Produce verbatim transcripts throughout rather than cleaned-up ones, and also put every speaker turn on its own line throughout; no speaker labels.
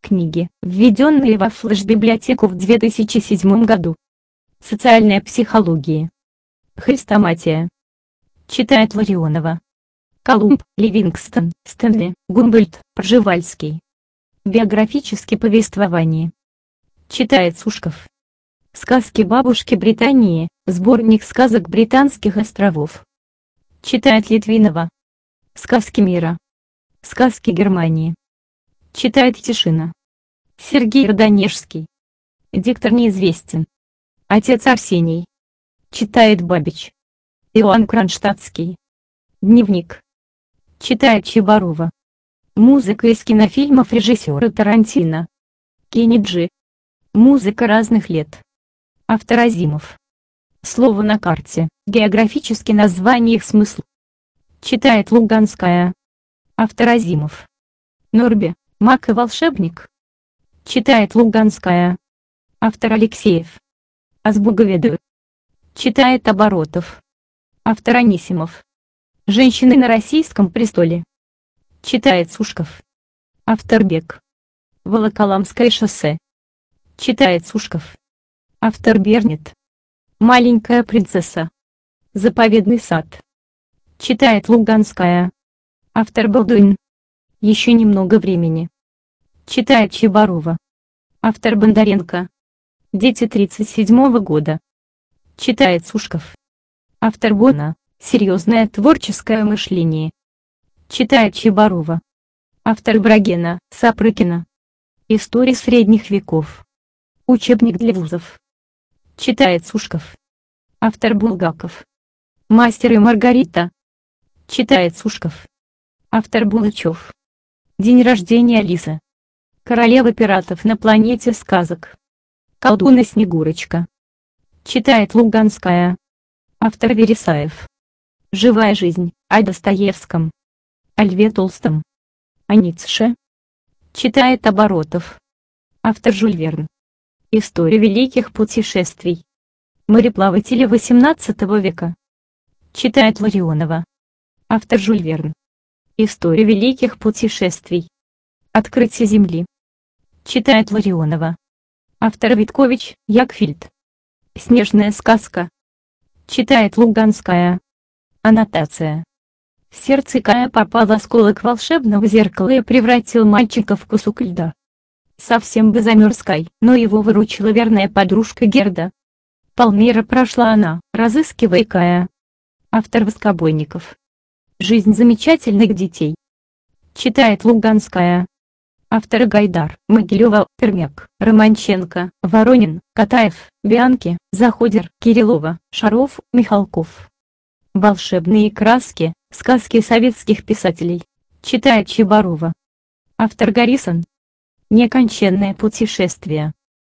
Книги, введенные во флеш-библиотеку в две тысячи седьмом году. Социальная психология. Хрестоматия. Читает Ларионова. Колумб, Ливингстон, Стэнли, Гумбольдт, Пржевальский. Биографические повествования. Читает Сушков. Сказки бабушки Британии, сборник сказок Британских островов. Читает Литвинова. Сказки мира. Сказки Германии. Читает Тишина. Сергей Родонежский. Диктор неизвестен. Отец Арсений. Читает Бабич. Иоанн Кронштадтский. Дневник. Читает Чебарова. Музыка из кинофильмов режиссера Тарантино. Кенни Джи. Музыка разных лет. Автор Азимов. Слово на карте. Географические названия их смысл. Читает Луганская. Автор Азимов. Норби. Маг и волшебник. Читает Луганская. Автор Алексеев. Азбуговеду. Читает Оборотов. Автор Анисимов. Женщины на российском престоле. Читает Сушков. Автор Бег. Волоколамское шоссе. Читает Сушков. Автор Бернет. Маленькая принцесса. Заповедный сад. Читает Луганская. Автор Болдуин. Еще немного времени. Читает Чебарова. Автор Бондаренко. Дети тридцать седьмого года. Читает Сушков. Автор Бона. Серьезное творческое мышление. Читает Чебарова. Автор Брагена, Сапрыкина. История средних веков. Учебник для вузов. Читает Сушков. Автор Булгаков. Мастер и Маргарита. Читает Сушков. Автор Булычев. День рождения Алисы. Королева пиратов на планете сказок. Колдун и Снегурочка. Читает Луганская. Автор Вересаев. Живая жизнь, о Достоевском. О Льве Толстом. О Ницше. Читает Оборотов. Автор Жюль Верн. История великих путешествий. Мореплаватели восемнадцатого века. Читает Ларионова. Автор Жюль Верн. История великих путешествий. Открытие Земли. Читает Ларионова. Автор Виткович, Якфельд. Снежная сказка. Читает Луганская. Аннотация. В сердце Кая попал осколок волшебного зеркала и превратил мальчика в кусок льда. Совсем бы замерз Кай, но его выручила верная подружка Герда. Полмира прошла она, разыскивая Кая. Автор Воскобойников. Жизнь замечательных детей. Читает Луганская. Авторы Гайдар, Могилева, Пермяк, Романченко, Воронин, Катаев, Бианки, Заходер, Кириллова, Шаров, Михалков. Волшебные краски, сказки советских писателей. Читает Чебарова. Автор Гаррисон. Неконченное путешествие.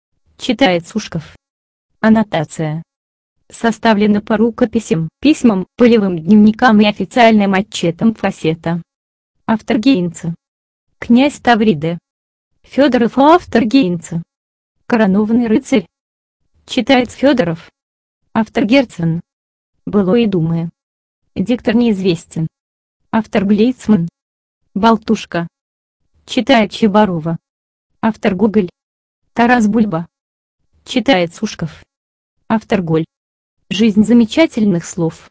Читает Сушков. Аннотация. Составлено по рукописям, письмам, полевым дневникам и официальным отчетам Фасета. Автор Гейнца. Князь Тавриды. Федоров автор Гейнца. Коронованный рыцарь. Читает Федоров. Автор Герцен. Было и думая. Диктор неизвестен. Автор Глейцман. Болтушка. Читает Чебарова. Автор Гоголь. Тарас Бульба. Читает Сушков. Автор Голь. Жизнь замечательных слов.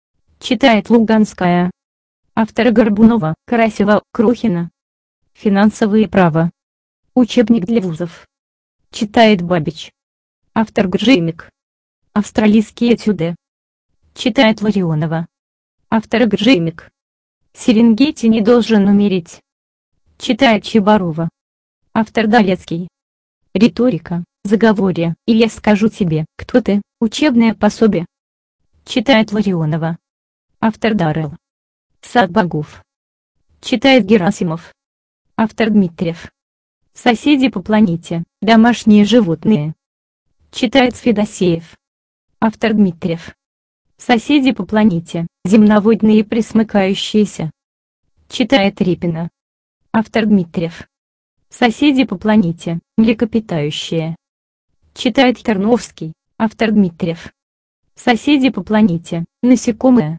Читает Луганская. Автор Горбунова, Карасева, Крохина. Финансовые права. Учебник для вузов. Читает Бабич. Автор Гржимик. Австралийские этюды. Читает Ларионова. Автор Гржимик. Серенгети не должен умереть. Читает Чебарова. Автор Долецкий. Риторика, заговорье, и я скажу тебе, кто ты, учебное пособие. Читает Ларионова. Автор Даррелл. Сад богов. Читает Герасимов. Автор Дмитриев. Соседи по планете, домашние животные. Читает Федосеев. Автор Дмитриев. Соседи по планете, земноводные и пресмыкающиеся. Читает Репина. Автор Дмитриев. Соседи по планете, млекопитающие. Читает Терновский. Автор Дмитриев. Соседи по планете, насекомые.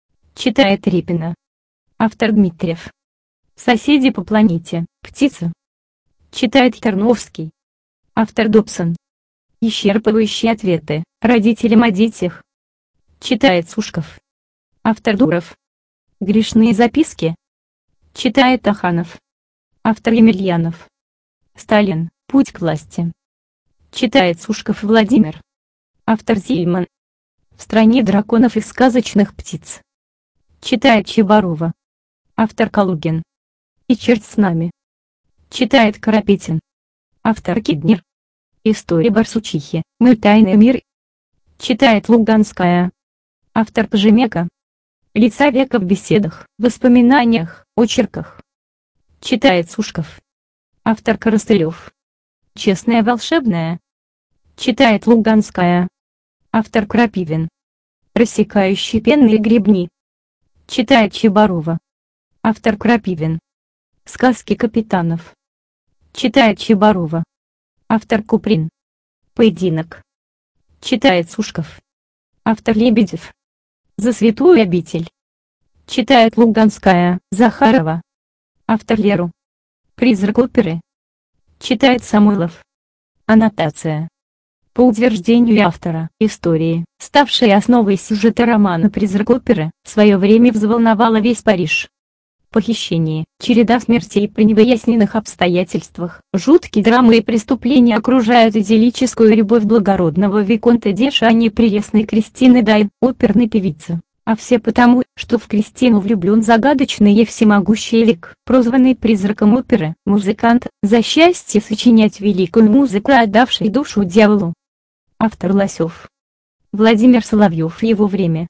Читает Репина. Автор Дмитриев. Соседи по планете, птицы. Читает Тарновский. Автор Добсон. Исчерпывающие ответы родителям о детях. Читает Сушков. Автор Дуров. Грешные записки. Читает Аханов. Автор Емельянов. Сталин. Путь к власти. Читает Сушков Владимир. Автор Зильман. В стране драконов и сказочных птиц. Читает Чебарова. Автор Калугин. И черт с нами. Читает Карапетин. Автор Киднер. История Барсучихи. Мой тайный мир. Читает Луганская. Автор Кожемяка. Лица века в беседах, воспоминаниях, очерках. Читает Сушков. Автор Коростылев. Честная волшебная. Читает Луганская. Автор Крапивин. Рассекающие пенные гребни. Читает Чебарова. Автор Крапивин. Сказки капитанов. Читает Чебарова. Автор Куприн. Поединок. Читает Сушков. Автор Лебедев. За святую обитель. Читает Луганская, Захарова. Автор Леру. Призрак оперы. Читает Самойлов. Аннотация. По утверждению автора, истории, ставшей основой сюжета романа «Призрак оперы», в свое время взволновала весь Париж. Похищение, череда смертей при невыясненных обстоятельствах, жуткие драмы и преступления окружают идиллическую любовь благородного виконта де Шани и прелестной Кристины Дай, оперной певицы. А все потому, что в Кристину влюблен загадочный и всемогущий Элик, прозванный призраком оперы, музыкант, за счастье сочинять великую музыку, отдавший душу дьяволу. Автор Лосев. Владимир Соловьев и его время.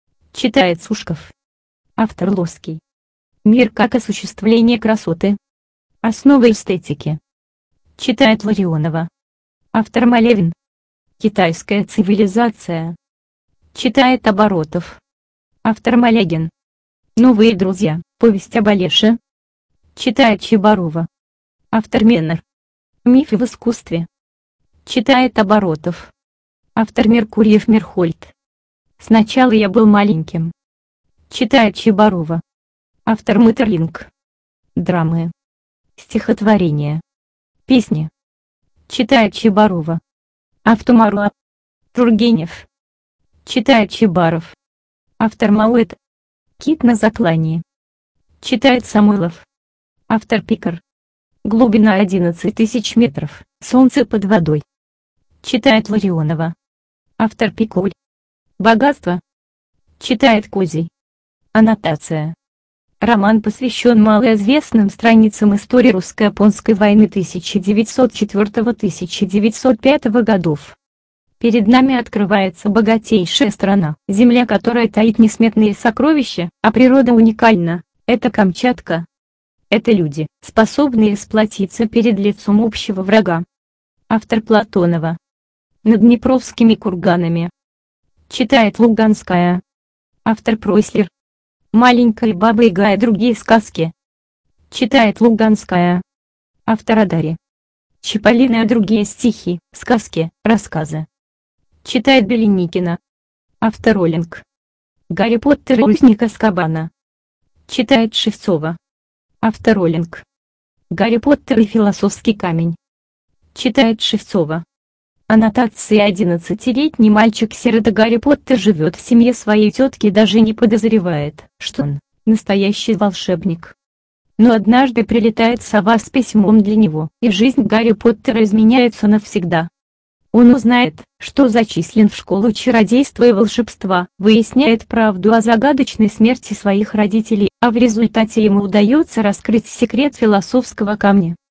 Читает Сушков. Автор Лоский. Мир как осуществление красоты. Основы эстетики. Читает Ларионова. Автор Малевин. Китайская цивилизация. Читает Оборотов. Автор Малягин. Новые друзья. Повесть об Олеше. Читает Чебарова. Автор Меннер. Мифы в искусстве. Читает Оборотов. Автор Меркурьев Мерхольд. Сначала я был маленьким. Читает Чебарова. Автор Меттерлинг. Драмы. Стихотворения. Песни. Читает Чебарова. Автомаруа. Тургенев. Читает Чебаров. Автор Мауэт. Кит на заклании. Читает Самойлов. Автор Пикар. Глубина одиннадцать тысяч метров. Солнце под водой. Читает Ларионова. Автор Пикуль. Богатство. Читает Козий. Аннотация. Роман посвящен малоизвестным страницам истории русско-японской войны тысяча девятьсот четвёртого — тысяча девятьсот пятого годов. Перед нами открывается богатейшая страна, земля которая таит несметные сокровища, а природа уникальна. Это Камчатка. Это люди, способные сплотиться перед лицом общего врага. Автор Платонова. Над Днепровскими курганами. Читает Луганская. Автор Пройслер. Маленькая баба Яга и другие сказки. Читает Луганская. Автор Адари. Чиполлино и другие стихи, сказки, рассказы. Читает Беленикина. Автор Роллинг. Гарри Поттер и узник Азкабана. Читает Шевцова. Автор Роллинг. Гарри Поттер и философский камень. Читает Шевцова. Аннотация. Одиннадцатилетний мальчик-сирота Гарри Поттер живет в семье своей тетки и даже не подозревает, что он настоящий волшебник. Но однажды прилетает сова с письмом для него, и жизнь Гарри Поттера изменяется навсегда. Он узнает, что зачислен в школу чародейства и волшебства, выясняет правду о загадочной смерти своих родителей, а в результате ему удается раскрыть секрет философского камня.